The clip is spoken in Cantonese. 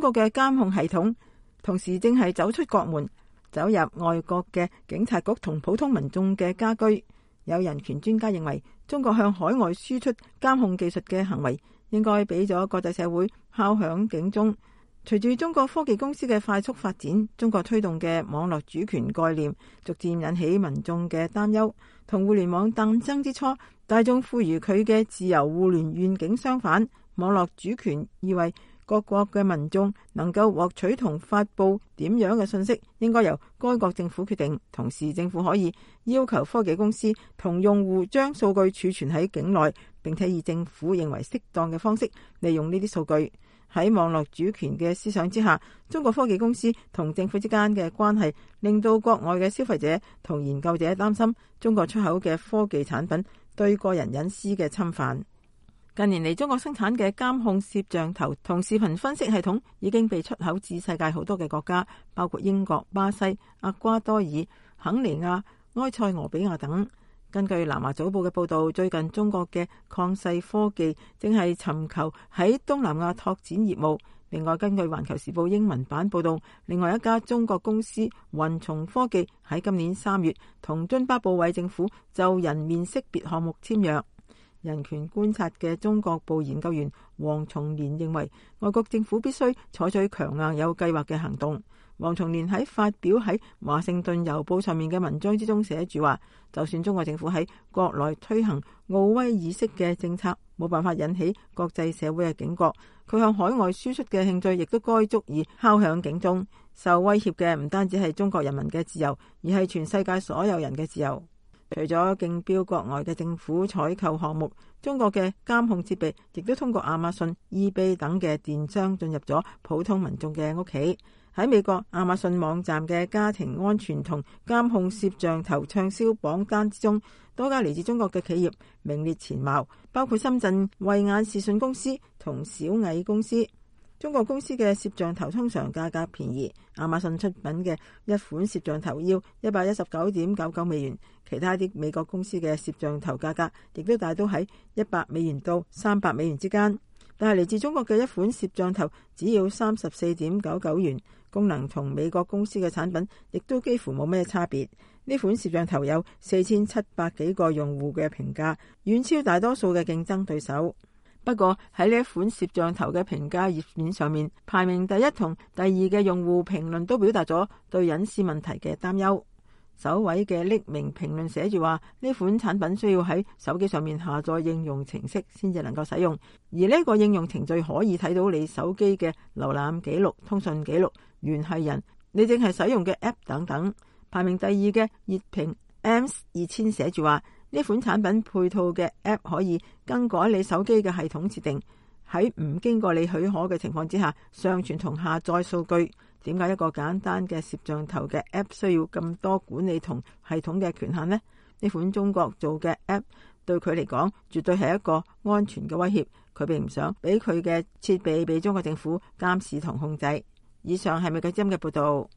國嘅監控系統同時正係走出國門，走入外國嘅警察局同普通民眾嘅家居。有人權專家認為，中國向海外輸出監控技術嘅行為應該俾咗國際社會敲響警鐘。隨住中國科技公司嘅快速發展，中國推動嘅網絡主權概念逐漸引起民眾嘅擔憂。同互聯網誕生之初，大眾賦予佢嘅自由互聯願景相反。網絡主權意味各國嘅民眾能夠獲取同發布點樣嘅信息，應該由該國政府決定。同時，政府可以要求科技公司同用戶將數據儲存喺境內，並且以政府認為適當嘅方式利用呢啲數據。喺網絡主權嘅思想之下，中國科技公司同政府之間嘅關係令到國外嘅消費者同研究者擔心中國出口嘅科技產品對個人隱私嘅侵犯。近年嚟，中國生產嘅監控攝像頭同視頻分析系統已經被出口至世界好多嘅國家，包括英國、巴西、厄瓜多爾、肯尼亞、埃塞俄比亞等。根據南華早報嘅報道，最近中國嘅曠世科技正係尋求喺東南亞拓展業務。另外，根據環球時報英文版報道，另外一家中國公司雲從科技喺今年3月同津巴布韋政府就人面識別項目簽約。人權觀察嘅中國部研究員黃松年認為，外國政府必須採取強硬有計劃嘅行動。黃松年喺發表喺華盛頓郵報上面嘅文章之中寫住話，就算中國政府喺國內推行奧威爾式嘅政策，冇辦法引起國際社會嘅警覺，佢向海外輸出嘅興趣亦都該足以敲響警鐘。受威脅嘅唔單止係中國人民嘅自由，而係全世界所有人嘅自由。除咗競標國外嘅政府採購項目，中國嘅監控設備亦都通過亞馬遜、eBay 等嘅電商進入咗普通民眾嘅屋企。喺美國，亞馬遜網站嘅家庭安全同監控攝像頭暢銷榜單之中，多家嚟自中國嘅企業名列前茅，包括深圳慧眼視訊公司同小蟻公司。中國公司嘅攝像頭通常價格便宜，亞馬遜出品嘅一款攝像頭要119.99美元，其他啲美國公司嘅攝像頭價格亦都大都喺100美元到300美元之間。但係嚟自中國嘅一款攝像頭只要34.99元，功能同美國公司嘅產品亦都幾乎冇咩差別。呢款攝像頭有4700幾個用戶嘅評價，遠超大多數嘅競爭對手。不過喺呢一款攝像頭嘅評價頁面上面，排名第一同第二嘅用戶評論都表達咗對隱私問題嘅擔憂。首位嘅匿名評論寫住話，呢款產品需要喺手機上面下載應用程式先至能夠使用，而呢個應用程序可以睇到你手機嘅瀏覽記錄、通訊記錄、聯繫人、你正係使用嘅 App 等等。排名第二嘅熱評 AMS2000 寫住話，呢款產品配套嘅 App 可以更改你手機嘅系統設定，喺唔經過你許可嘅情況之下上傳同下載數據。點解一個簡單嘅攝像頭嘅 App 需要咁多管理同系統嘅權限呢？呢款中國做嘅 App 對佢嚟講絕對係一個安全嘅威脅，佢並唔想俾佢嘅設備被中國政府監視同控制。以上係美國之音嘅報道。